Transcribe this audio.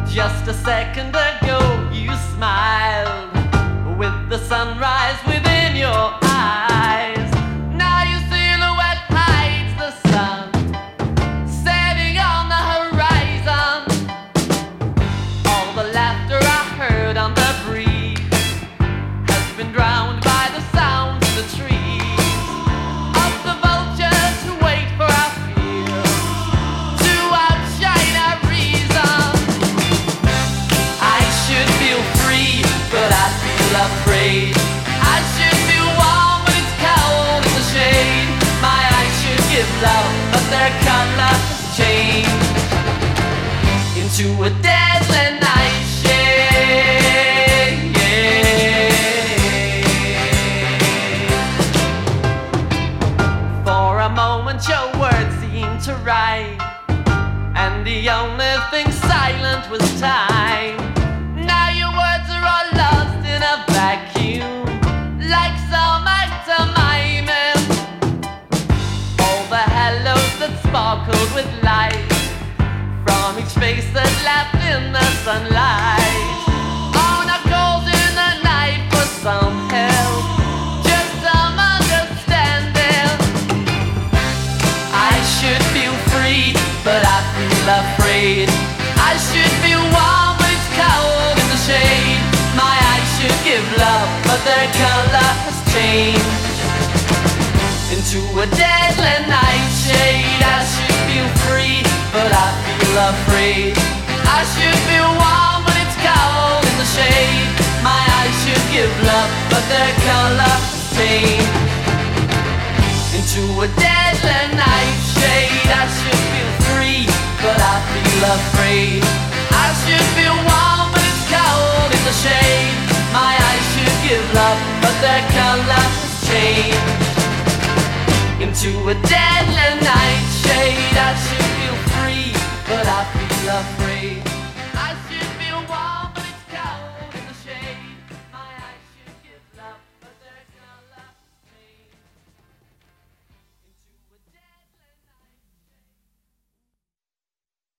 Just a second ago you smiled with the sunrise within your eyes. Now your silhouette hides the sun setting on the horizon. All the laughter I heard on the breeze has been drowned by the sound of the trees, of the vultures who wait for our fear to outshine our reason. I should feel free, but I feel afraid. I should feel warm, but it's cold in the shade. My eyes should give love, but their color has changed into a deadly nightshade. For a moment your words seemed to rhyme, and the only thing silent was time. Now your words are all lost in a vacuum, like some actor miming. All the hellos that sparkled with light from each face that laughed in the sunlight. On our calls in the night for some help, just some understanding. I should feel free, but I feel afraid. I should feel warm, but it's cold in the shade. My eyes should give love, but their color has changed into a deadly nightshade. I should feel free, but I feel afraid. I should feel warm, but it's cold in the shade. My eyes should give love, but their color has changed into a deadly nightshade. I should feel free, but I feel afraid. I should feel warm, but it's cold in the shade. My eyes should give love, but their color has changed into a deadly nightshade. I should feel free, but I feel afraid.